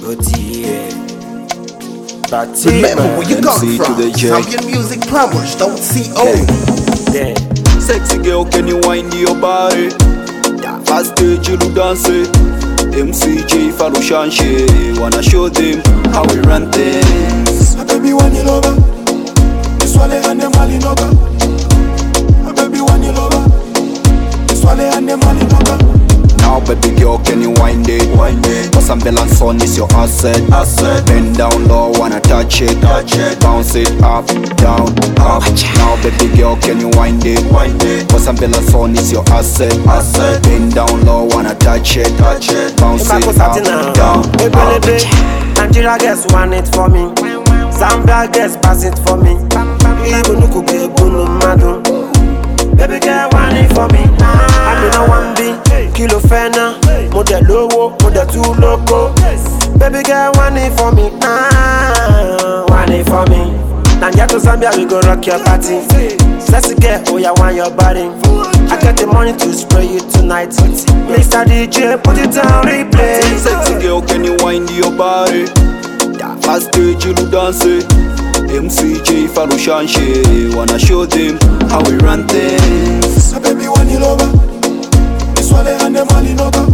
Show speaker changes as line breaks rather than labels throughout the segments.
Remember where you got
MC
from.
to the J.
Zambian Music Plumbers, don't see O.
Yeah. Sexy girl, can you wind your body? Fast stage, you dance it. MCJ, follow Shanshi. Wanna show them how we run things.
Baby, when you love her, this one and the money no go. Baby, when you love her, this one and the money no go.
Now baby girl, can you wind it? Cause I'm balance on is your asset. Bend down low, wanna touch it. Bounce it up, down, up. Now baby girl, can you wind it? Cause I'm balance on is your asset. Bend down low, wanna touch it. Bounce it up, down, up.
Nigeria girls want it for me. Zambia girls pass it for me. Even you could get bunu madu. Baby girl want it for me. I mean I want be kilo fena. Model lowo, model too loco. Baby girl want it for me. Want it for me. Nigeria to Zambia we go rock your party. Sexy girl, oh yeah, want your body. I got the money to spray you tonight. Mr. DJ, put it on replay.
Sexy girl, can you wind your body? Fast stage, you dance it. MCJ, follow Shanshi. Wanna show them how we run things.
Baby, when you love her, this one and the money no go.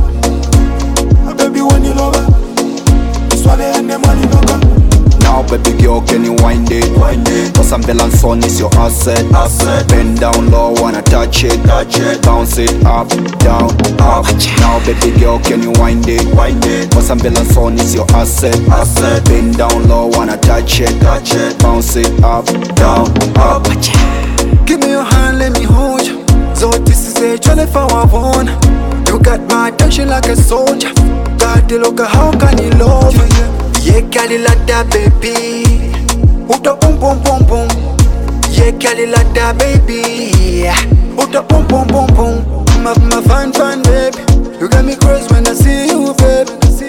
Baby, when you love her, this one and the money no go.
Now baby girl, can you wind it? Cause I'm balance on is your asset. Bend down low, wanna touch it. Bounce it up, down, up. Now baby girl, can you wind it? Cause I'm balance on is your asset. Bend down low, wanna touch it. Bounce it up, down, up.
Give me your hand, let me hold you. So this is a challenge for our phone. You got my attention like a soldier. Got the look, how can you love me? Yeah, girl, you like that, baby. Uta boom, boom, boom, boom. Yeah, girl, you like that, baby. Uta boom, boom, boom, boom. My fine, fine, baby. You got me crazy when I see you, baby.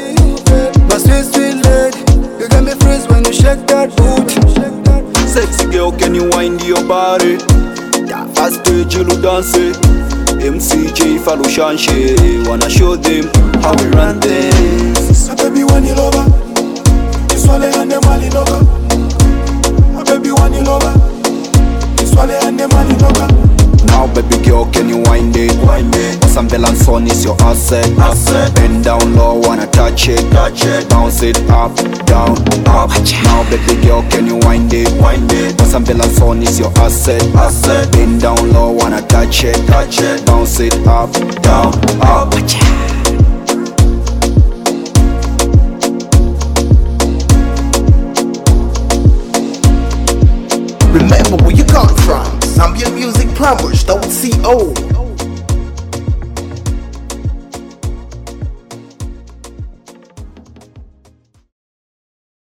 My sweet, sweet lady. You got me freeze when you shake that booty.
Sexy girl, can you wind your body? Fast stage, you dance it. MCJ, follow Shanshi. Wanna show them how we run things.
Baby, when you love her, this one and the money no go. Baby, when you love her, this one and the money no go.
Now baby girl, can you wind it? Cause I'm balance on is your asset. Bend down low, wanna touch it. Bounce it up, down, up. Now baby girl, can you wind it? Cause I'm balance on is your asset. Bend down low, wanna touch it. Bounce it up, down, up.
Remember where you got from. Zambian Music Plumbers, don't see O.